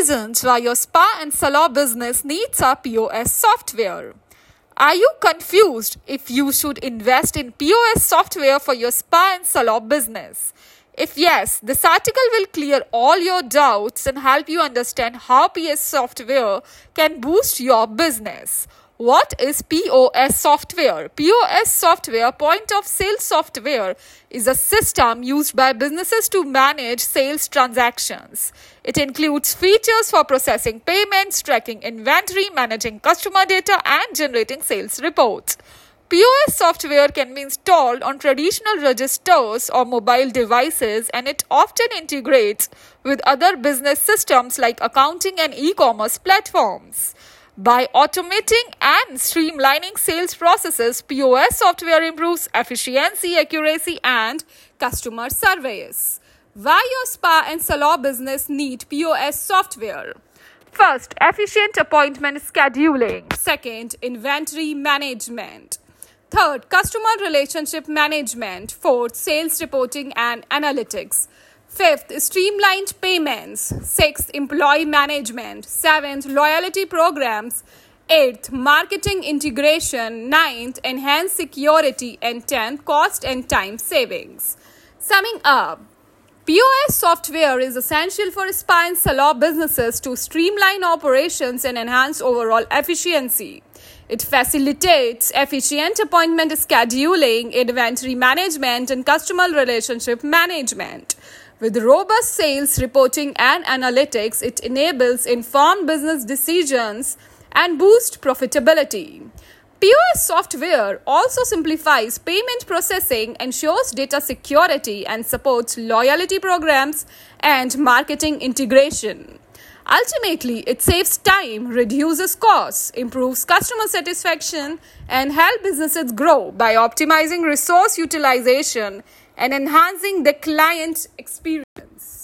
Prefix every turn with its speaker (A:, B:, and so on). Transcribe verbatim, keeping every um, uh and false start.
A: reasons why your spa and salon business needs a P O S software. Are you confused if you should invest in P O S software for your spa and salon business? If yes, this article will clear all your doubts and help you understand how P O S software can boost your business. What is P O S software? P O S software, point of sale software, is a system used by businesses to manage sales transactions. It includes features for processing payments, tracking inventory, managing customer data, and generating sales reports. P O S software can be installed on traditional registers or mobile devices, and it often integrates with other business systems like accounting and e-commerce platforms. By automating and streamlining sales processes, P O S software improves efficiency, accuracy, and customer service. Why your spa and salon business need P O S software? First, efficient appointment scheduling. Second, inventory management. Third, customer relationship management. Fourth, sales reporting and analytics. Fifth, streamlined payments. Sixth, employee management. Seventh, loyalty programs. Eighth, marketing integration. Ninth, enhanced security. And tenth, cost and time savings. Summing up, P O S software is essential for spa and salon businesses to streamline operations and enhance overall efficiency. It facilitates efficient appointment scheduling, inventory management, and customer relationship management. With robust sales reporting and analytics, it enables informed business decisions and boosts profitability. P O S software also simplifies payment processing, ensures data security, and supports loyalty programs and marketing integration. Ultimately, it saves time, reduces costs, improves customer satisfaction, and helps businesses grow by optimizing resource utilization and enhancing the client experience.